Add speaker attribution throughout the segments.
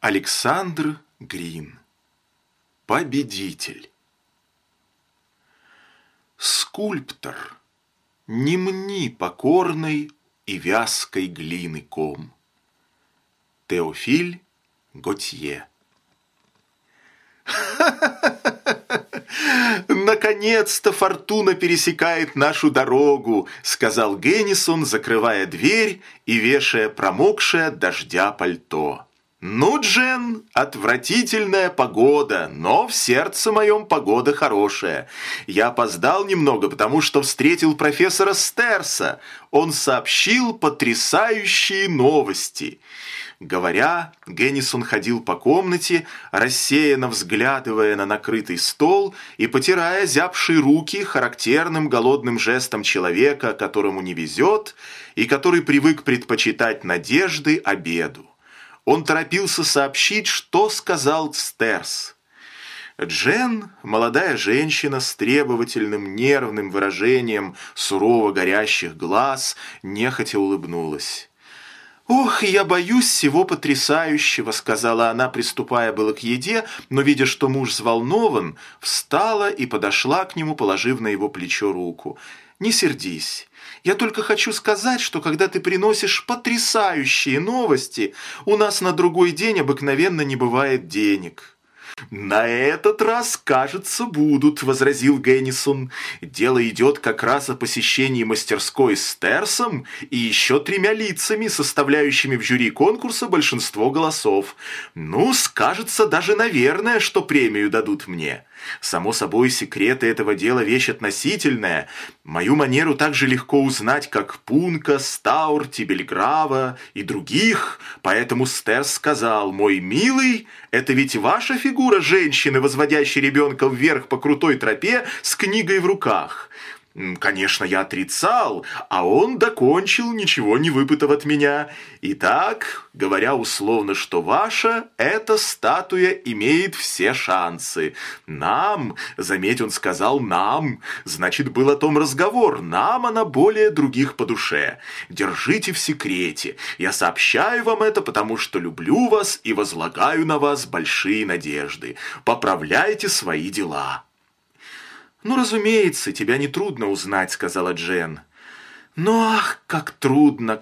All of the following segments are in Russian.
Speaker 1: Александр Грин. Победитель. Скульптор, не мни покорной и вязкой глины ком. Теофиль Готье. «Наконец-то фортуна пересекает нашу дорогу», — сказал Геннисон, закрывая дверь и вешая промокшее от дождя пальто. «Ну, Джен, отвратительная погода, но в сердце моем погода хорошая. Я опоздал немного, потому что встретил профессора Стерса. Он сообщил потрясающие новости». Говоря, Геннисон ходил по комнате, рассеянно взглядывая на накрытый стол и потирая зябшие руки характерным голодным жестом человека, которому не везет и который привык предпочитать надежды обеду. Он торопился сообщить, что сказал Стерс. Джен, молодая женщина с требовательным нервным выражением сурово горящих глаз, нехотя улыбнулась. «Ох, я боюсь всего потрясающего», — сказала она, приступая было к еде, но, видя, что муж взволнован, встала и подошла к нему, положив на его плечо руку. «Не сердись. Я только хочу сказать, что когда ты приносишь потрясающие новости, у нас на другой день обыкновенно не бывает денег». «На этот раз, кажется, будут», — возразил Геннисон. «Дело идет как раз о посещении мастерской с Стерсом и еще 3 лицами, составляющими в жюри конкурса большинство голосов. Ну, скажется даже, наверное, что премию дадут мне. Само собой, секреты этого дела вещь относительная. Мою манеру так же легко узнать, как Пунка, Стаурти, Бельграва и других. Поэтому Стерс сказал: «Мой милый, это ведь ваша фигура женщины, возводящей ребенка вверх по крутой тропе с книгой в руках». Конечно, я отрицал, а он докончил, ничего не выпытав от меня. Итак, говоря условно, что ваша, эта статуя имеет все шансы. Нам, заметь, он сказал «нам», значит, был о том разговор, нам она более других по душе. Держите в секрете. Я сообщаю вам это, потому что люблю вас и возлагаю на вас большие надежды. Поправляйте свои дела. «Ну, разумеется, тебя нетрудно узнать», — сказала Джен. «Но ах, как трудно,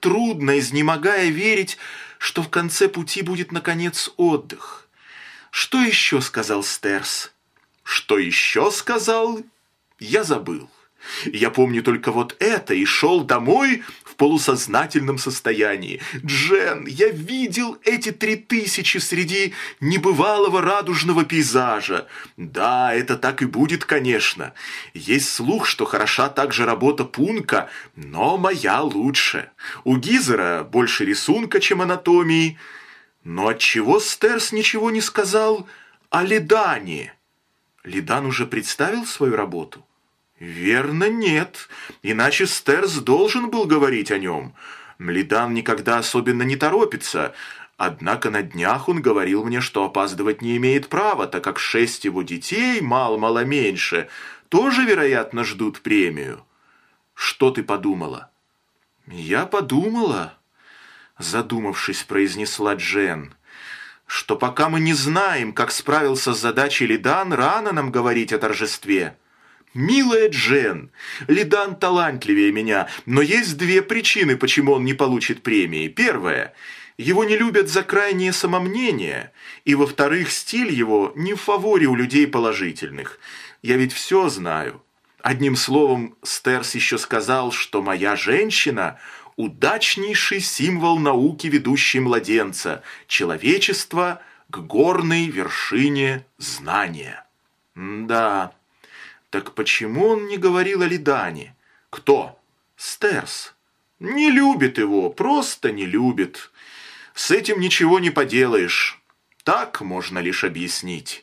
Speaker 1: изнемогая верить, что в конце пути будет, наконец, отдых. Что еще сказал Стерс?» «Что еще сказал? Я забыл. Я помню только вот это и шел домой в полусознательном состоянии. Джен, я видел эти 3000 среди небывалого радужного пейзажа. Да, это так и будет, конечно. Есть слух, что хороша также работа Пунка, но моя лучше. У Гизера больше рисунка, чем анатомии. Но отчего Стерс ничего не сказал о Ледане? Ледан уже представил свою работу? Верно, нет. Иначе Стерс должен был говорить о нем. Ледан никогда особенно не торопится. Однако на днях он говорил мне, что опаздывать не имеет права, так как 6 его детей, мало-мало меньше, тоже, вероятно, ждут премию. Что ты подумала? Я подумала, задумавшись, произнесла Джен, что пока мы не знаем, как справился с задачей Ледан, рано нам говорить о торжестве. «Милая Джен, Ледан талантливее меня, но есть 2 причины, почему он не получит премии. Первая – его не любят за крайнее самомнение, и, во-вторых, стиль его не в фаворе у людей положительных. Я ведь все знаю. Одним словом, Стерс еще сказал, что моя женщина – удачнейший символ науки, ведущий младенца, человечества к горной вершине знания». Да. Так почему он не говорил о Ледане? Кто? Стерс. Не любит его, просто не любит. С этим ничего не поделаешь. Так можно лишь объяснить.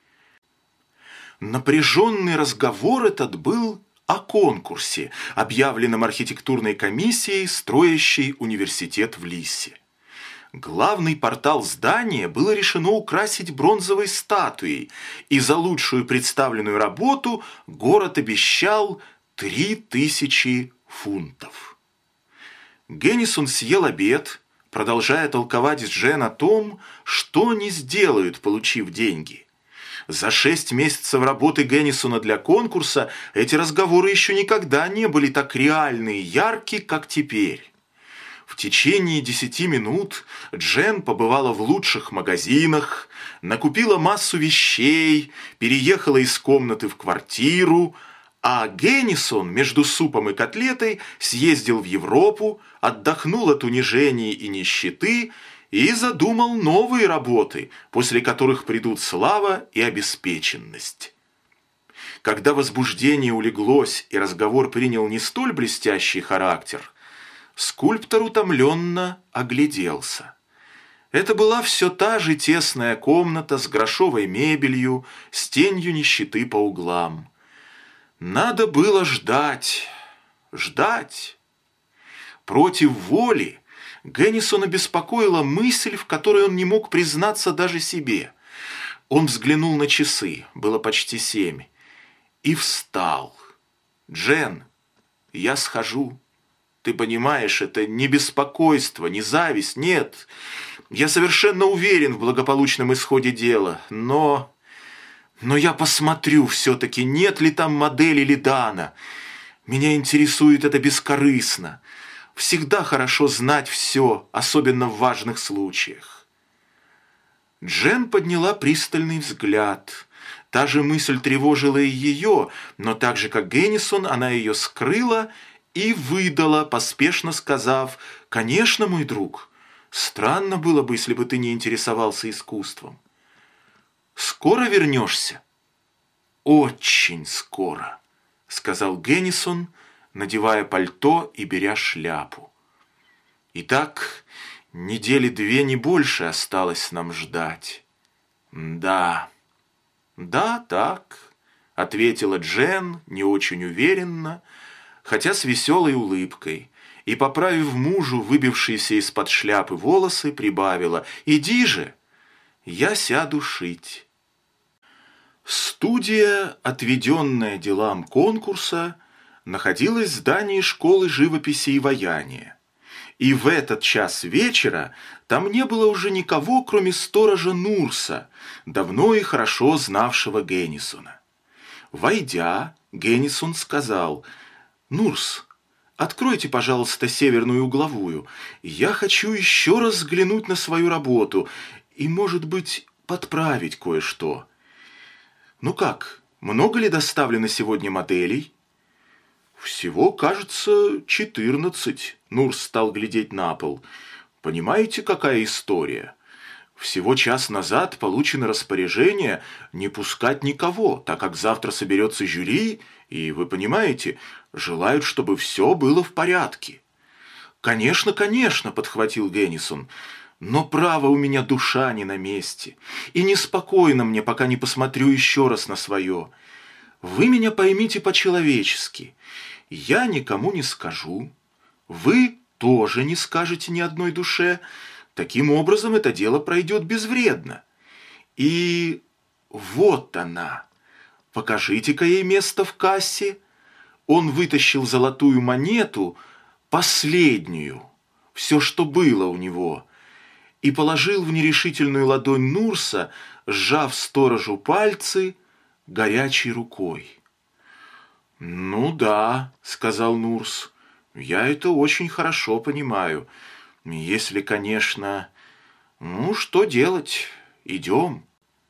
Speaker 1: Напряженный разговор этот был о конкурсе, объявленном архитектурной комиссией, строящей университет в Лиссе. Главный портал здания было решено украсить бронзовой статуей, и за лучшую представленную работу город обещал 3000 фунтов. Геннисон съел обед, продолжая толковать с Джен о том, что они сделают, получив деньги. За 6 месяцев работы Геннисона для конкурса эти разговоры еще никогда не были так реальны и ярки, как теперь. В течение 10 минут Джен побывала в лучших магазинах, накупила массу вещей, переехала из комнаты в квартиру, а Геннисон между супом и котлетой съездил в Европу, отдохнул от унижений и нищеты и задумал новые работы, после которых придут слава и обеспеченность. Когда возбуждение улеглось и разговор принял не столь блестящий характер, скульптор утомленно огляделся. Это была все та же тесная комната с грошовой мебелью, с тенью нищеты по углам. Надо было ждать, ждать. Против воли Геннисона беспокоила мысль, в которой он не мог признаться даже себе. Он взглянул на часы, было почти 7, и встал. «Джен, я схожу. Ты понимаешь, это не беспокойство, не зависть, нет. Я совершенно уверен в благополучном исходе дела, но я посмотрю все-таки, нет ли там модели Лидана. Меня интересует это бескорыстно. Всегда хорошо знать все, особенно в важных случаях». Джен подняла пристальный взгляд. Та же мысль тревожила и ее, но так же, как Геннисон, она ее скрыла и выдала, поспешно сказав: «Конечно, мой друг, странно было бы, если бы ты не интересовался искусством. Скоро вернешься?» «Очень скоро», — сказал Геннисон, надевая пальто и беря шляпу. «Итак, 2 недели не больше осталось нам ждать». «Да, так», — ответила Джен не очень уверенно, хотя с веселой улыбкой, и, поправив мужу выбившиеся из-под шляпы волосы, прибавила: «Иди же, я сяду шить». Студия, отведенная делам конкурса, находилась в здании школы живописи и ваяния. И в этот час вечера там не было уже никого, кроме сторожа Нурса, давно и хорошо знавшего Геннисона. Войдя, Геннисон сказал: «Нурс, откройте, пожалуйста, северную угловую. Я хочу еще раз взглянуть на свою работу и, может быть, подправить кое-что. Ну как, много ли доставлено сегодня моделей?» «Всего, кажется, 14. Нурс стал глядеть на пол. «Понимаете, какая история? Всего час назад получено распоряжение не пускать никого, так как завтра соберется жюри, и, вы понимаете, желают, чтобы все было в порядке». «Конечно, конечно», — подхватил Геннисон, «но, право, у меня душа не на месте, и неспокойно мне, пока не посмотрю еще раз на свое. Вы меня поймите по-человечески. Я никому не скажу. Вы тоже не скажете ни одной душе. Таким образом, это дело пройдет безвредно. И вот она. Покажите-ка ей место в кассе». Он вытащил золотую монету, последнюю, все, что было у него, и положил в нерешительную ладонь Нурса, сжав сторожу пальцы горячей рукой. «Ну да», — сказал Нурс, — «я это очень хорошо понимаю. Если, конечно... Ну, что делать? Идем».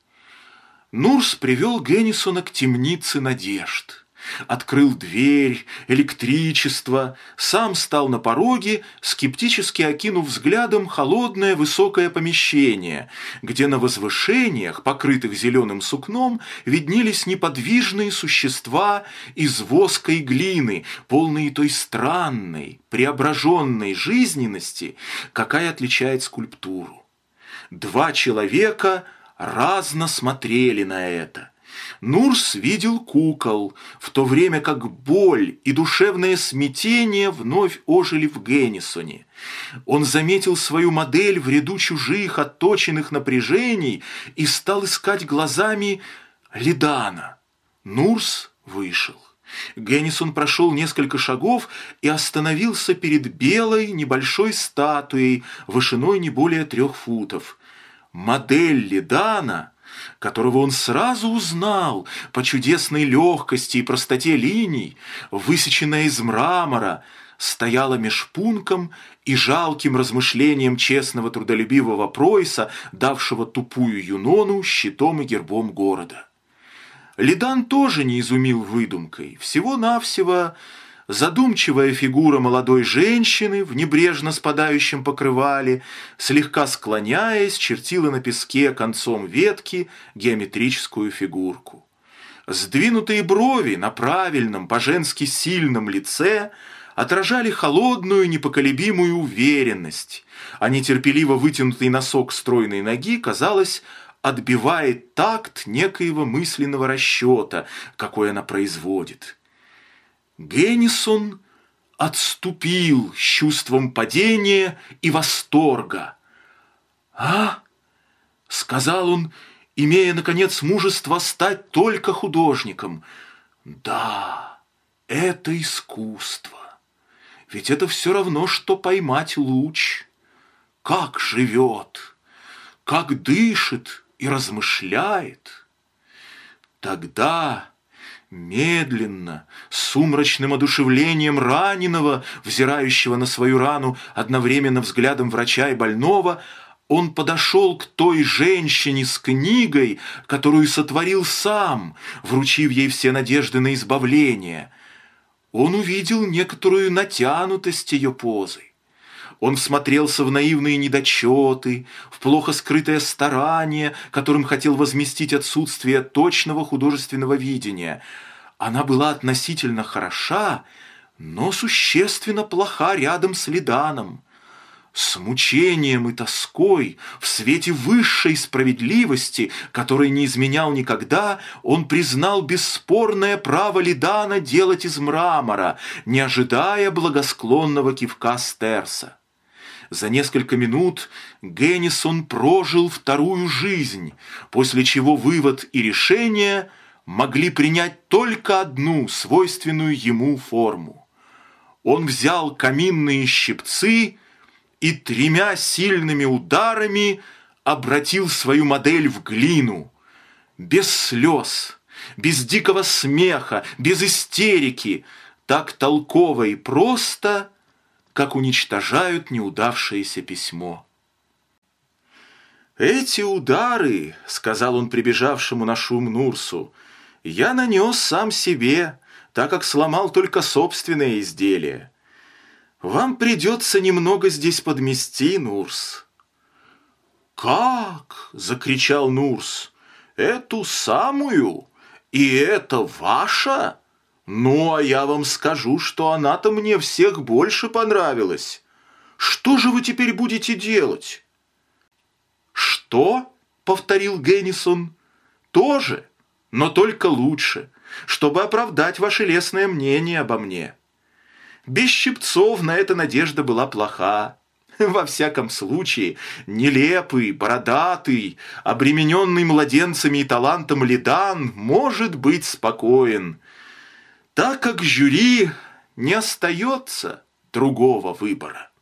Speaker 1: Нурс привел Геннисона к темнице надежд. Открыл дверь, электричество, сам стал на пороге, скептически окинув взглядом холодное высокое помещение, где на возвышениях, покрытых зеленым сукном, виднелись неподвижные существа из воска и глины, полные той странной, преображенной жизненности, какая отличает скульптуру. 2 человека разно смотрели на это. Нурс видел кукол, в то время как боль и душевное смятение вновь ожили в Геннисоне. Он заметил свою модель в ряду чужих отточенных напряжений и стал искать глазами Лидана. Нурс вышел. Геннисон прошел несколько шагов и остановился перед белой небольшой статуей, вышиной не более 3 футов. Модель Ледана, которого он сразу узнал по чудесной легкости и простоте линий, высеченная из мрамора, стояла меж Пунком и жалким размышлением честного трудолюбивого Пройса, давшего тупую Юнону щитом и гербом города. Ледан тоже не изумил выдумкой. Всего-навсего задумчивая фигура молодой женщины в небрежно спадающем покрывале, слегка склоняясь, чертила на песке концом ветки геометрическую фигурку. Сдвинутые брови на правильном, по-женски сильном лице отражали холодную, непоколебимую уверенность, а нетерпеливо вытянутый носок стройной ноги, казалось, отбивает такт некоего мысленного расчета, какой она производит. Геннисон отступил с чувством падения и восторга. «А?» — сказал он, имея, наконец, мужество стать только художником. «Да, это искусство. Ведь это все равно, что поймать луч. Как живет, как дышит и размышляет». Тогда, медленно, с сумрачным одушевлением раненого, взирающего на свою рану одновременно взглядом врача и больного, он подошел к той женщине с книгой, которую сотворил сам, вручив ей все надежды на избавление. Он увидел некоторую натянутость ее позы. Он всмотрелся в наивные недочеты, в плохо скрытое старание, которым хотел возместить отсутствие точного художественного видения. Она была относительно хороша, но существенно плоха рядом с Леданом. С мучением и тоской, в свете высшей справедливости, которой не изменял никогда, он признал бесспорное право Ледана делать из мрамора, не ожидая благосклонного кивка Стерса. За несколько минут Геннисон прожил вторую жизнь, после чего вывод и решение могли принять только одну свойственную ему форму. Он взял каминные щипцы и 3 сильными ударами обратил свою модель в глину. Без слез, без дикого смеха, без истерики, так толково и просто, как уничтожают неудавшееся письмо. «Эти удары, — сказал он прибежавшему на шум Нурсу, — я нанес сам себе, так как сломал только собственное изделие. Вам придется немного здесь подмести, Нурс». «Как?» — закричал Нурс. «Эту самую? И это ваша? Ну, а я вам скажу, что она-то мне всех больше понравилась. Что же вы теперь будете делать?» «Что?» — повторил Геннисон. «То же, но только лучше, чтобы оправдать ваше лестное мнение обо мне. Без щипцов на это надежда была плоха. Во всяком случае, нелепый, бородатый, обремененный младенцами и талантом Ледан может быть спокоен, так как жюри не остается другого выбора».